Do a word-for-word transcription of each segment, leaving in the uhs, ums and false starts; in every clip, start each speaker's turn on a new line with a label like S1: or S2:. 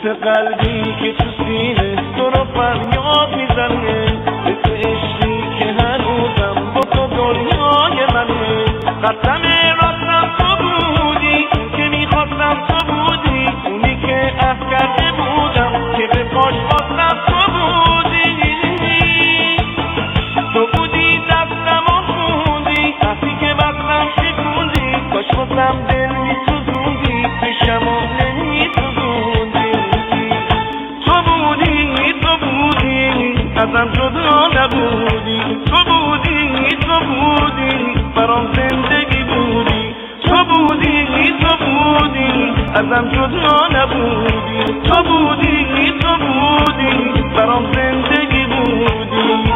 S1: مثل قلبی که تو سینه تو رو فریاد میزنه، مثل عشقی که هنوزم با تو دنیای منه. قسم راستم تو بودی، اون که میخواستم تو بودی، اونی که عهد کرده بودم که به پاش خواستم تو بودی. تو بودی دستم و خوندی، وقتی که بستم شکوندی، کاش واسم دل میسوزوندی، پیشم و نمیسوزوندی. تو بودی تو بودی ازم جدا نبودی، تو بودی تو بودی برام زندگی بودی. تو بودی تو بودی ازم جدا نبودی، تو بودی تو بودی برام زندگی بودی.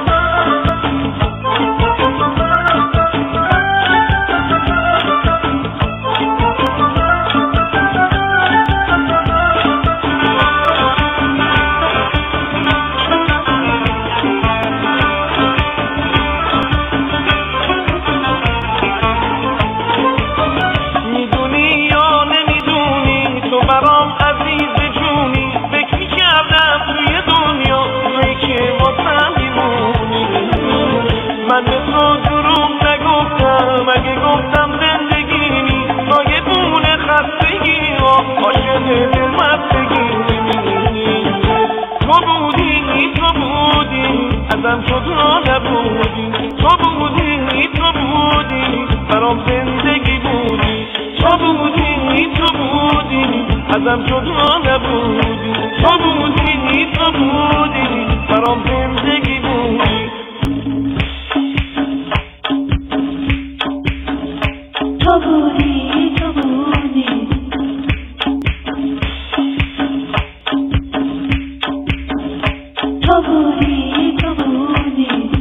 S1: برام عزیز جونی، فکر می‌کردم توی دنیا توی که واسم میمونی. من به تو دروغ نگفتم، اگه گفتم زندگی نی، پای بونه خستگی ها عاشق دلمستگی. تو بودی تو بودی ازم جدا نبودی، تو بودی تو بودی برام زندگی بودی. تو بودی تو بودی ازم جدا نبودی، تو بودی تو بودی برام زندگی بودی.
S2: تو بودی تو بودی تو بودی تو بودی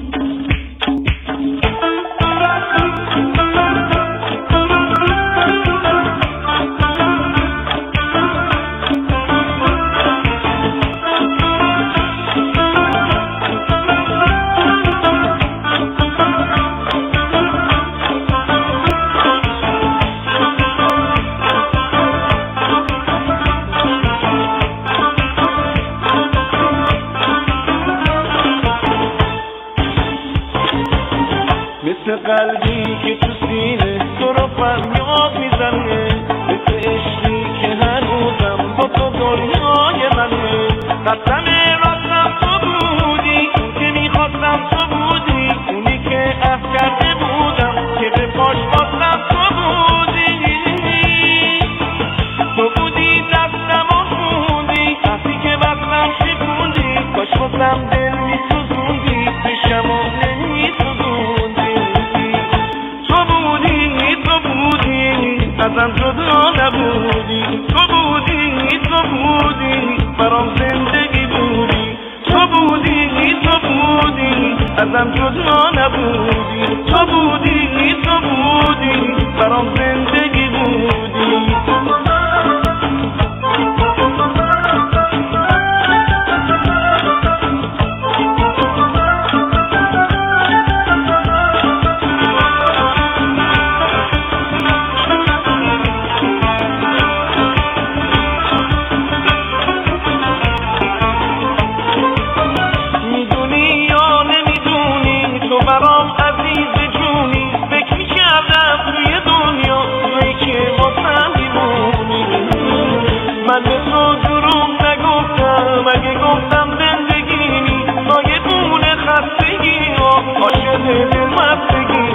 S1: مثل قلبی که تو سینه تو رو فریاد میزنه، مثل عشقی که هنوزم با تو دنیای منه. قسم راستم تو بودی، اون که میخواستم تو بودی، اونی که عهد کرده بودم که به پاش خواستم تو بودی. تو بودی دستم و خوندی، وقتی که بستم شکوندی، کاش واسم دل میسوزوندی، پیشم و نمیسوزوندی. ازم جدا نبودی، تو بودی تو بودی برام زندگی بودی. تو بودی تو بودی ازم جدا نبودی، تو بودی تو بودی برام زندگی بودی. برام عزیز جونی، فکر می‌کردم توی دنیا توی که واسم میمونی. من به تو دروغ نگفتم، اگه گفتم زندگی نی، پای بونه خستگی ها عاشق دلمستگی.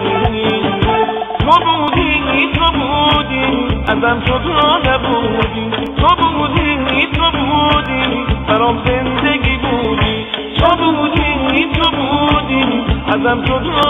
S1: تو بودی تو بودی ازم جدا نبودی، تو بودی تو بودی برام زندگی بودی. تو بودی تو بودی ازم جدا